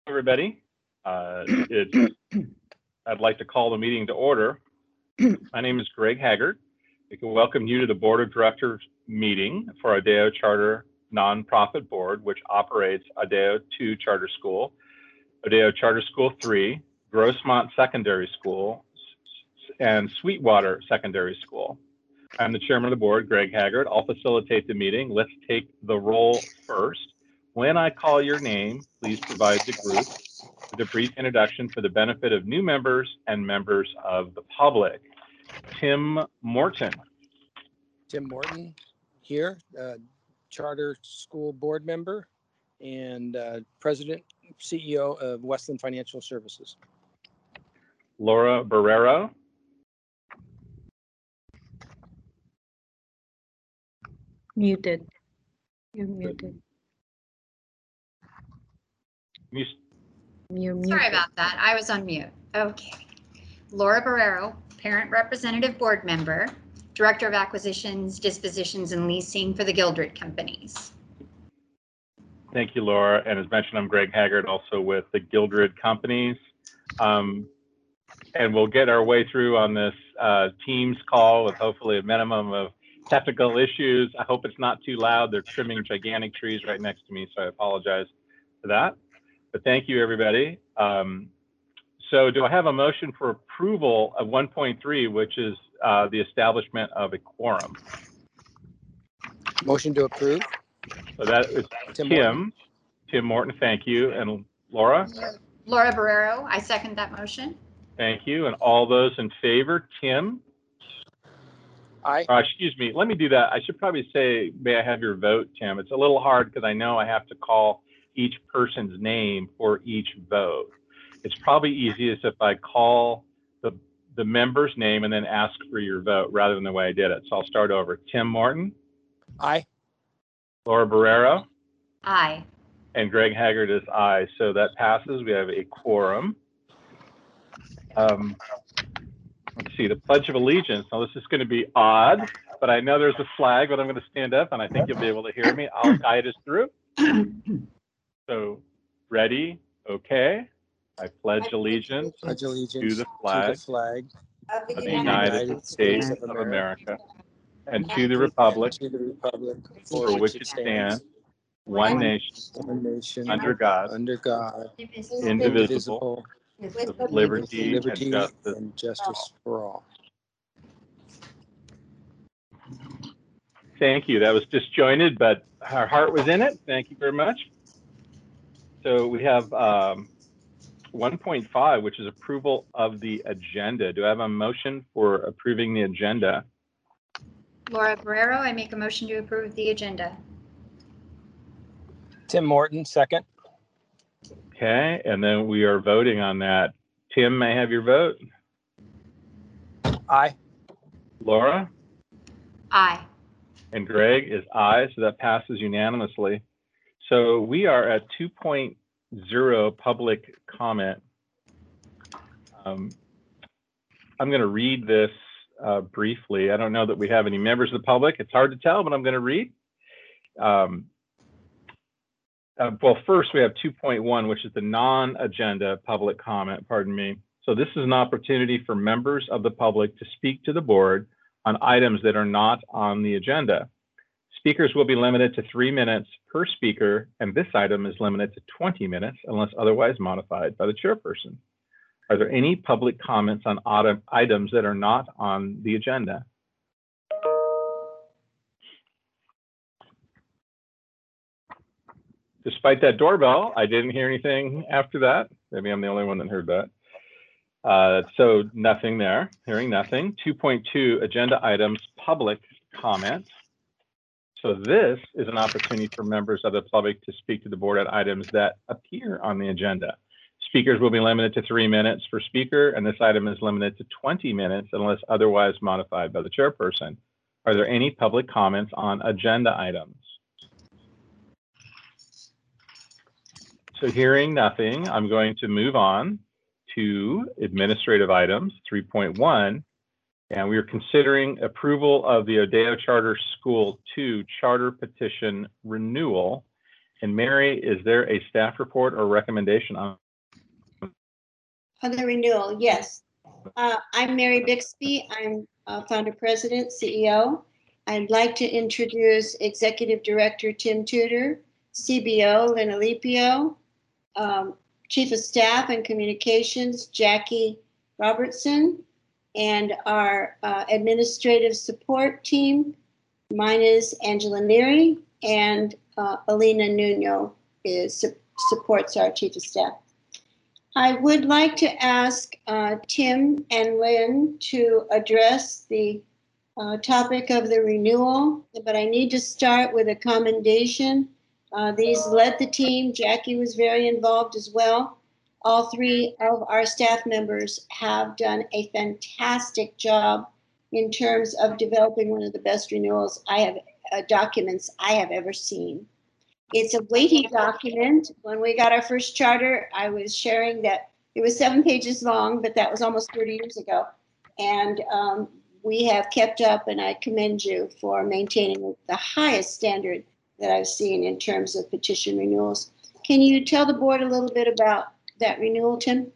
Everybody. I'd like to call the meeting to order. My name is Greg Haggard. We can welcome you to the Board of Directors meeting for Adeo Charter Nonprofit Board, which operates Adeo 2 Charter School, Adeo Charter School 3, Grossmont Secondary School, and Sweetwater Secondary School. I'm the chairman of the board, Greg Haggard. I'll facilitate the meeting. Let's take the roll first. When I call your name, please provide the group with a brief introduction for the benefit of new members and members of the public. Tim Morton. Tim Morton here, Charter School Board member and President, CEO of Westland Financial Services. Laura Barrero. Muted. You're muted. You're muted. Sorry about that. I was on mute. Okay. Laura Barrero, Parent Representative Board Member, Director of Acquisitions, Dispositions, and Leasing for the Gildred Companies. Thank you, Laura. And as mentioned, I'm Greg Haggard, also with the Gildred Companies. And we'll get our way through on this Teams call with hopefully a minimum of technical issues. I hope it's not too loud. They're trimming gigantic trees right next to me, so I apologize for that. But thank you, everybody. So do I have a motion for approval of 1.3, which is the establishment of a quorum? Motion to approve. So that is Tim Morton, thank you. And Laura? Laura Barrero, I second that motion. Thank you. And all those in favor, Tim? Aye. Excuse me, let me do that. I should probably say, may I have your vote, Tim? It's a little hard because I know I have to call each person's name for each vote. It's probably easiest if I call the member's name and then ask for your vote rather than the way I did it. So I'll start over. Tim Morton? Aye. Laura Barrero? Aye. And Greg Haggard is aye. So that passes. We have a quorum. Let's see, the Pledge of Allegiance. Now, this is going to be odd, but I know there's a flag, but I'm going to stand up, and I think you'll be able to hear me. I'll guide us through. So, ready? Okay. I pledge allegiance to the flag of the United States of America and to the republic for which it stands, one nation, under God, indivisible, with liberty and justice for all. Thank you. That was disjointed, but our heart was in it. Thank you very much. So we have 1.5, which is approval of the agenda. Do I have a motion for approving the agenda? Laura Barrero, I make a motion to approve the agenda. Tim Morton, second. Okay, and then we are voting on that. Tim, may I have your vote? Aye. Laura? Aye. And Greg is aye, so that passes unanimously. So we are at 2.0 public comment. I'm going to read this briefly. I don't know that we have any members of the public. It's hard to tell, but I'm going to read. Well, first we have 2.1, which is the non-agenda public comment, pardon me. So this is an opportunity for members of the public to speak to the board on items that are not on the agenda. Speakers will be limited to 3 minutes per speaker, and this item is limited to 20 minutes unless otherwise modified by the chairperson. Are there any public comments on items that are not on the agenda? Despite that doorbell, I didn't hear anything after that. Maybe I'm the only one that heard that. So nothing there, hearing nothing. 2.2, agenda items, public comment. So this is an opportunity for members of the public to speak to the board on items that appear on the agenda. Speakers will be limited to 3 minutes per speaker, and this item is limited to 20 minutes unless otherwise modified by the chairperson. Are there any public comments on agenda items? So hearing nothing, I'm going to move on to administrative items, 3.1, and we are considering approval of the Adeo Charter School 2 Charter Petition Renewal. And Mary, is there a staff report or recommendation on? On the renewal, yes. I'm Mary Bixby. I'm founder, president, CEO. I'd like to introduce Executive Director Tim Tudor, CBO Lynn Alipio, Chief of Staff and Communications Jackie Robertson, and our administrative support team. Mine is Angela Neary, and Alina Nuno supports our Chief of Staff. I would like to ask Tim and Lynn to address the topic of the renewal, but I need to start with a commendation. These led the team. Jackie was very involved as well. All three of our staff members have done a fantastic job in terms of developing one of the best renewals documents I have ever seen. It's a weighty document. When we got our first charter, I was sharing that it was 7 pages long, but that was almost 30 years ago. And we have kept up, and I commend you for maintaining the highest standard that I've seen in terms of petition renewals. Can you tell the board a little bit about that renewal, Tim?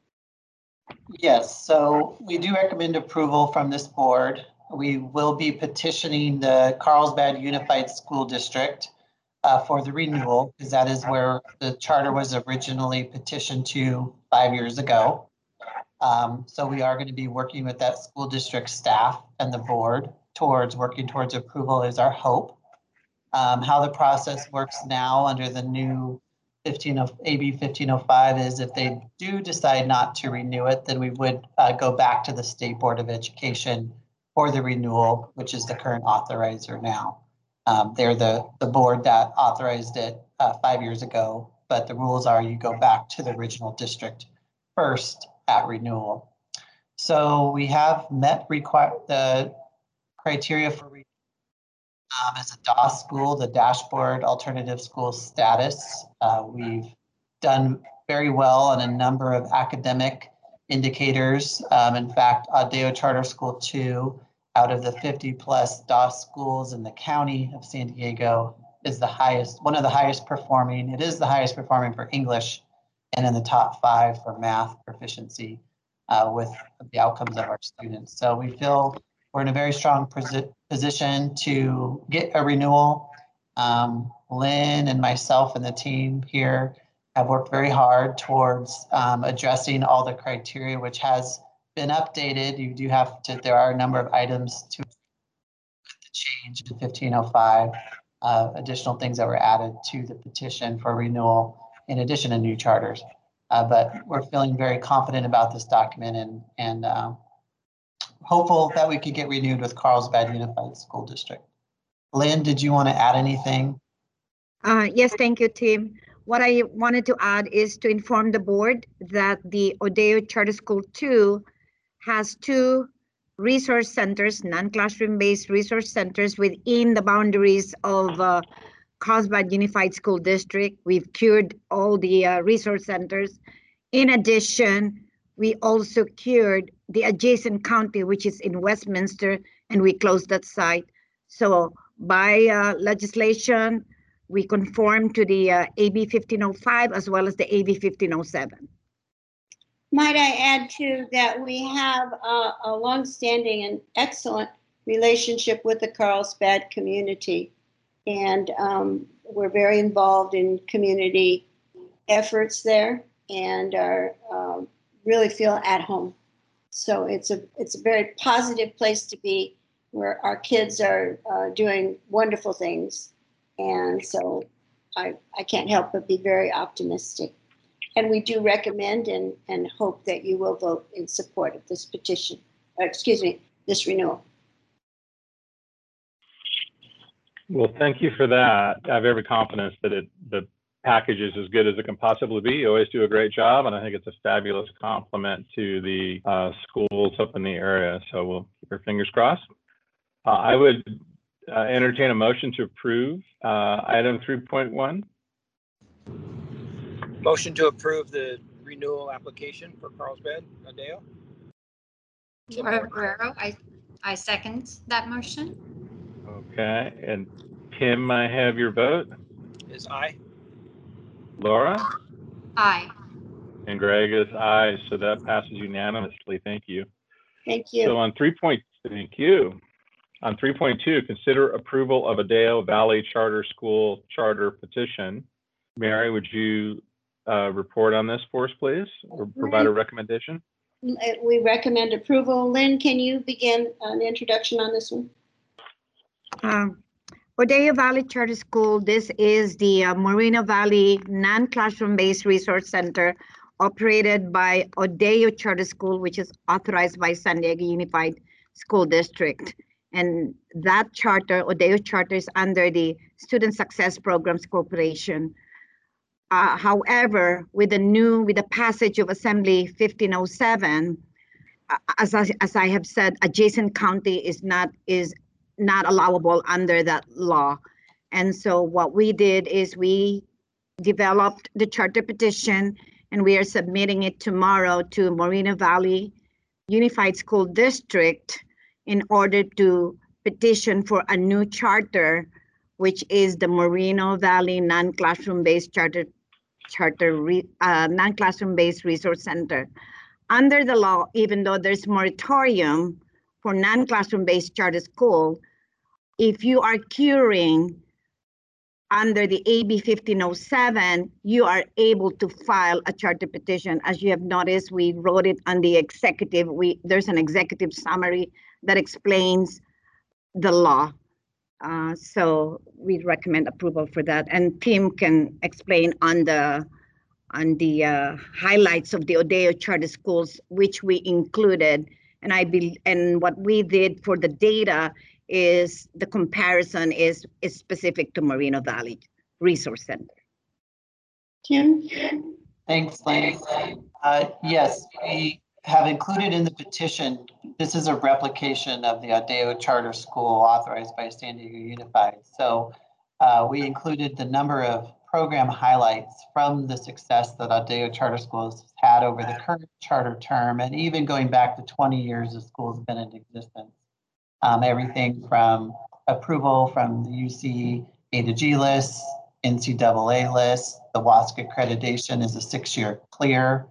Yes, so we do recommend approval from this board. We will be petitioning the Carlsbad Unified School District for the renewal, because that is where the charter was originally petitioned to 5 years ago. So we are going to be working with that school district staff and the board working towards approval is our hope. How the process works now under the new AB 1505 is if they do decide not to renew it, then we would go back to the State Board of Education for the renewal, which is the current authorizer now. They're the board that authorized it 5 years ago, but the rules are you go back to the original district first at renewal. So we have met the criteria for renewal as a DOS school, the Dashboard Alternative School Status. We've done very well on a number of academic indicators. In fact, Adeo Charter School 2, out of the 50 plus DOS schools in the county of San Diego, is one of the highest performing. It is the highest performing for English and in the top 5 for math proficiency with the outcomes of our students. So we feel we're in a very strong position to get a renewal. Lynn and myself and the team here have worked very hard towards addressing all the criteria, which has been updated. You do have to, there are a number of items to change in 1505, additional things that were added to the petition for renewal in addition to new charters. But we're feeling very confident about this document and hopeful that we could get renewed with Carlsbad Unified School District. Lynn, did you want to add anything? Yes, thank you, Tim. What I wanted to add is to inform the board that the Adeo Charter School 2 has 2 resource centers, non-classroom based resource centers within the boundaries of Carlsbad Unified School District. We've cured all the resource centers. In addition, we also cured the adjacent county, which is in Westminster, and we closed that site. So by legislation, we conform to the AB 1505 as well as the AB 1507. Might I add too that we have a longstanding and excellent relationship with the Carlsbad community, and we're very involved in community efforts there, and are really feel at home. So it's a very positive place to be, where our kids are doing wonderful things, and so I can't help but be very optimistic. And we do recommend and hope that you will vote in support of this petition, this renewal. Well, thank you for that. I have every confidence that the package is as good as it can possibly be. You always do a great job, and I think it's a fabulous compliment to the schools up in the area. So we'll keep our fingers crossed. I would entertain a motion to approve item 3.1. Motion to approve the renewal application for Carlsbad Adeo. Laura Guerrero, I second that motion. Okay, and Tim, I have your vote. Is aye. Laura? Aye. And Greg is aye, so that passes unanimously. Thank you. Thank So you. on thank you. On 3.2, consider approval of Adeo Valley Charter School charter petition. Mary, would you report on this for us, please, or provide a recommendation? We recommend approval. Lynn, can you begin an introduction on this one? Odeo Valley Charter School, this is the Moreno Valley non-classroom based resource center operated by Odeo Charter School, which is authorized by San Diego Unified School District. And that charter, Odeo Charter, is under the Student Success Programs Corporation. However, with the passage of Assembly 1507, as I have said, adjacent county is not allowable under that law. And so what we did is we developed the charter petition, and we are submitting it tomorrow to Moreno Valley Unified School District in order to petition for a new charter, which is the Moreno Valley non-classroom based non-classroom based resource center. Under the law, even though there's moratorium for non-classroom based charter school, if you are curing under the AB 1507, you are able to file a charter petition. As you have noticed, we wrote it on the executive. There's an executive summary that explains the law. So we recommend approval for that. And Tim can explain on the highlights of the Odeo Charter Schools, which we included. And what we did for the data is the comparison is specific to Moreno Valley Resource Center. Tim? Thanks, Lynn. Yes, we have included in the petition, this is a replication of the Odeo Charter School authorized by San Diego Unified. So we included the number of program highlights from the success that Odeo Charter Schools has had over the current charter term, and even going back to 20 years the school's been in existence. Everything from approval from the UC A to G list, NCAA list, the WASC accreditation is a 6-year clear.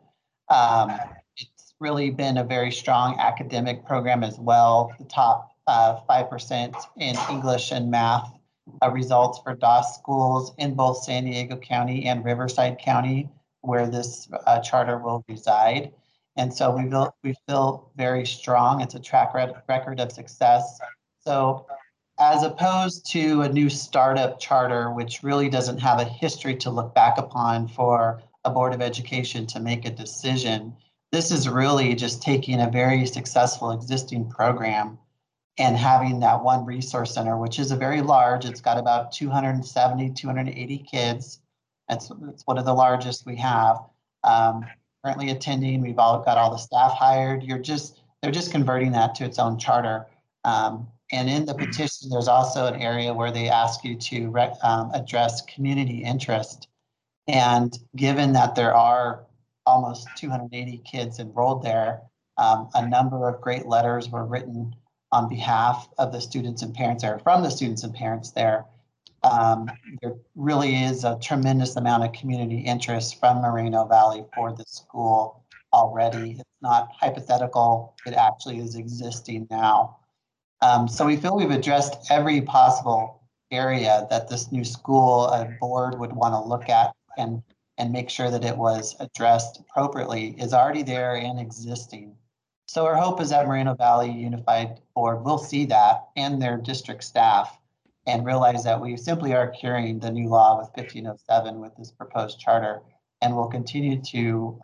It's really been a very strong academic program as well. The top 5% in English and math results for DOS schools in both San Diego County and Riverside County, where this charter will reside. And so we feel very strong. It's a track record of success. So as opposed to a new startup charter, which really doesn't have a history to look back upon for a Board of Education to make a decision, this is really just taking a very successful existing program and having that one resource center, which is a very large, it's got about 270, 280 kids. It's one of the largest we have. Currently attending, we've got all the staff hired. They're just converting that to its own charter. And in the petition, there's also an area where they ask you to address community interest. And given that there are almost 280 kids enrolled there, a number of great letters were written on behalf of the students and parents there, from the students and parents there. There really is a tremendous amount of community interest from Moreno Valley for the school already. It's not hypothetical, it actually is existing now. So we feel we've addressed every possible area that this new school board would want to look at and make sure that it was addressed appropriately, is already there and existing. So our hope is that Moreno Valley Unified Board will see that and their district staff and realize that we simply are curing the new law with 1507 with this proposed charter, and will continue to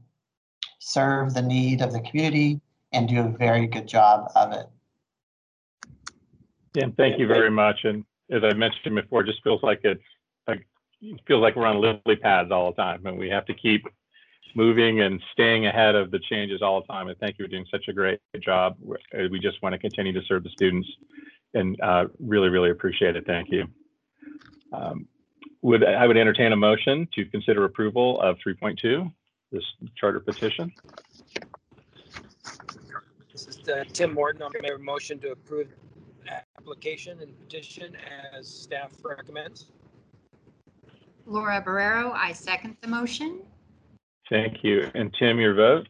serve the need of the community and do a very good job of it. Yeah, thank you very much. And as I mentioned before, it just feels like it feels like we're on lily pads all the time, and we have to keep moving and staying ahead of the changes all the time. And thank you for doing such a great job. We just want to continue to serve the students, and really appreciate it. Thank you. I would entertain a motion to consider approval of 3.2, this charter petition. This is Tim Morton. I'll make a motion to approve the application and petition as staff recommends. Laura Barrero, I second the motion. Thank you. And Tim, your vote?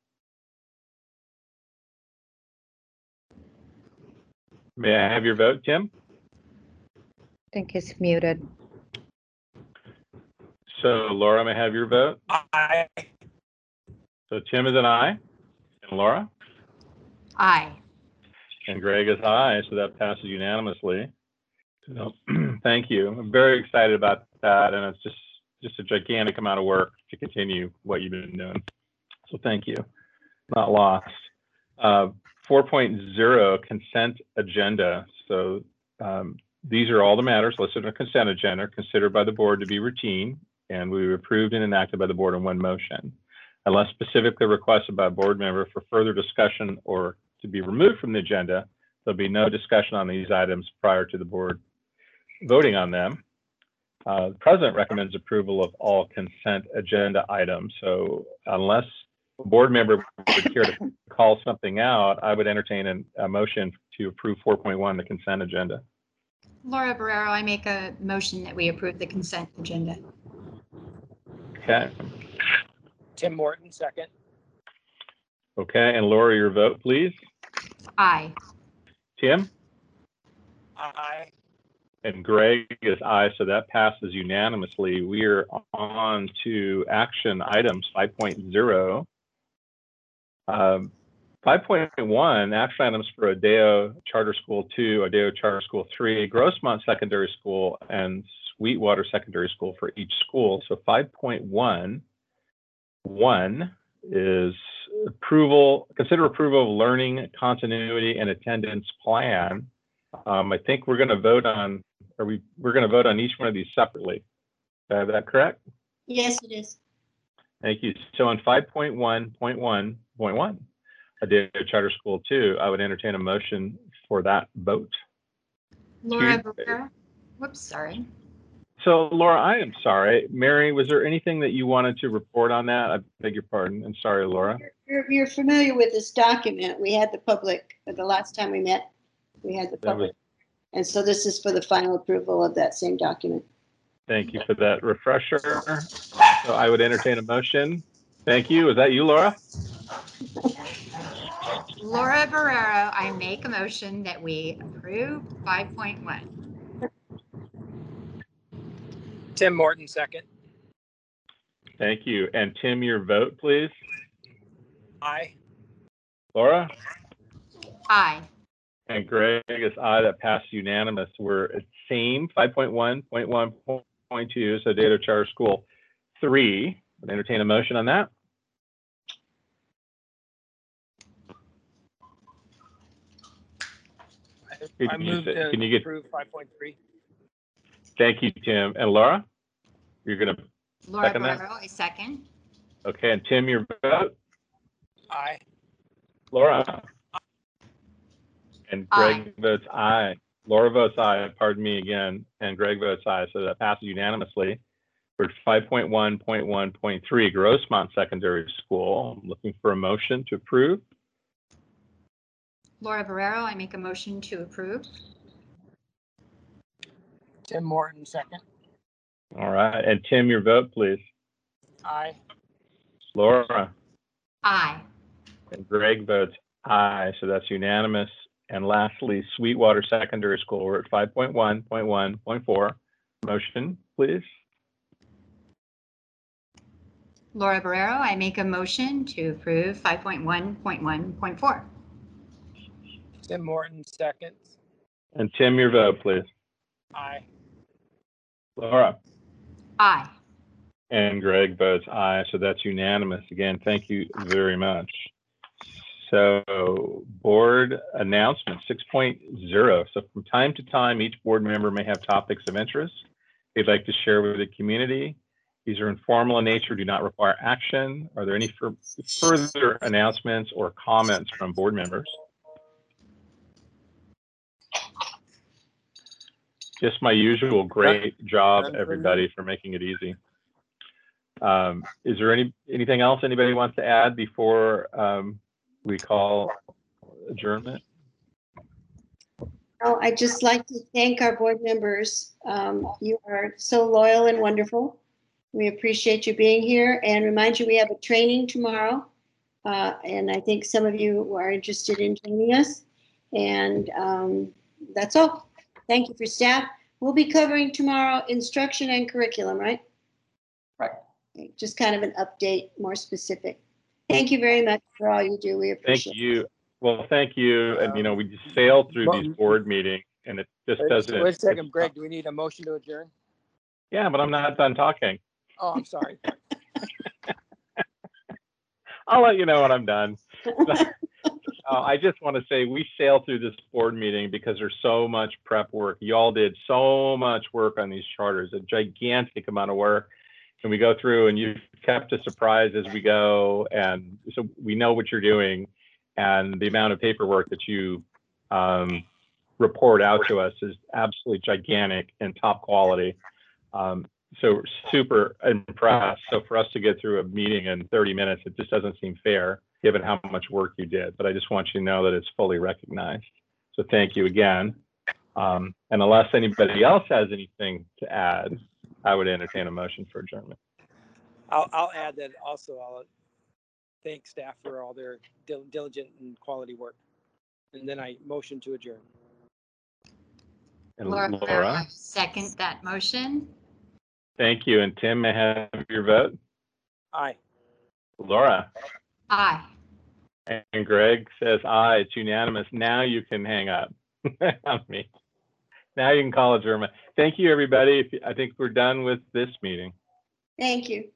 May I have your vote, Tim? I think he's muted. So Laura, may I have your vote? Aye. So Tim is an aye. And Laura? Aye. And Greg is aye, so that passes unanimously. So, thank you. I'm very excited about that, and it's just a gigantic amount of work to continue what you've been doing. So thank you. Not lost. 4.0 consent agenda. So these are all the matters listed on the consent agenda considered by the board to be routine, and we were approved and enacted by the board in one motion. Unless specifically requested by a board member for further discussion or to be removed from the agenda, there'll be no discussion on these items prior to the board voting on them. The president recommends approval of all consent agenda items. So unless a board member would care to call something out, I would entertain a motion to approve 4.1, the consent agenda. Laura Barrero, I make a motion that we approve the consent agenda. Okay. Tim Morton, second. Okay, and Laura, your vote, please. Aye. Tim? Aye. And Greg is aye, so that passes unanimously. We are on to action items 5.0. 5.1, action items for Adeo Charter School 2, Adeo Charter School 3, Grossmont Secondary School, and Sweetwater Secondary School for each school. So 5.1 is consider approval of learning continuity and attendance plan. I think we're going to vote on, we're going to vote on each one of these separately. Is that correct? Yes, it is. Thank you. So on 5.1.1.1, Adeo Charter School 2, I would entertain a motion for that vote. Laura Barrero. Whoops, sorry. So Laura, I am sorry. Mary, was there anything that you wanted to report on that? I beg your pardon. I'm sorry, Laura. You're familiar with this document. We had the public, the last time we met, we had the public. And so this is for the final approval of that same document. Thank you for that refresher. So I would entertain a motion. Thank you. Is that you, Laura? Laura Barrero, I make a motion that we approve 5.1. Tim Morton, second. Thank you. And Tim, your vote, please. Aye. Laura? Aye. And Greg is aye. That passed unanimous. We're at same 5.1.1.2, so Adeo Charter School 3. Would entertain a motion on that. I move to approve 5.3. Thank you, Tim. And Laura? You're going to Laura second that? Barrero, I second. Okay, and Tim, your vote? Aye. Laura? And Greg votes aye. Laura votes aye, pardon me again, and Greg votes aye, so that passes unanimously. We're at 5.1.1.3, Grossmont Secondary School. I'm looking for a motion to approve. Laura Barrero, I make a motion to approve. Tim Morton, second. All right, and Tim, your vote, please. Aye. Laura? Aye. And Greg votes aye, so that's unanimous. And lastly, Sweetwater Secondary School, we're at 5.1.1.4. Motion, please. Laura Barrero, I make a motion to approve 5.1.1.4. Tim Morton, second. And Tim, your vote, please. Aye. Laura? Aye. And Greg votes aye, so that's unanimous. Again, thank you very much. So board announcement 6.0. So from time to time, each board member may have topics of interest they'd like to share with the community. These are informal in nature, do not require action. Are there any further announcements or comments from board members? Just my usual great job, everybody, for making it easy. Is there anything else anybody wants to add before we call adjournment? Oh, I'd just like to thank our board members. You are so loyal and wonderful. We appreciate you being here and remind you we have a training tomorrow. And I think some of you are interested in joining us. And that's all. Thank you for staff. We'll be covering tomorrow instruction and curriculum, right? Right. Okay, just kind of an update, more specific. Thank you very much for all you do. We Thank appreciate it. you. Well, thank you. And, you know, we just sailed through these board meetings and it just doesn't. Wait a second, Greg, do we need a motion to adjourn? Yeah, but I'm not done talking. Oh, I'm sorry. I'll let you know when I'm done. I just want to say we sailed through this board meeting because there's so much prep work. Y'all did so much work on these charters, a gigantic amount of work. And we go through and you've kept us surprised as we go. And so we know what you're doing. And the amount of paperwork that you report out to us is absolutely gigantic and top quality. So super impressed. So for us to get through a meeting in 30 minutes, it just doesn't seem fair given how much work you did. But I just want you to know that it's fully recognized. So thank you again. And unless anybody else has anything to add, I would entertain a motion for adjournment. I'll add that also. I'll thank staff for all their diligent and quality work. And then I motion to adjourn. And Laura, Laura, second that motion. thank you. And Tim, may I have your vote? Aye. Laura. Aye. And Greg says aye. It's unanimous. Now you can hang up on me. Now you can call adjournment. Thank you, everybody. I think we're done with this meeting. Thank you.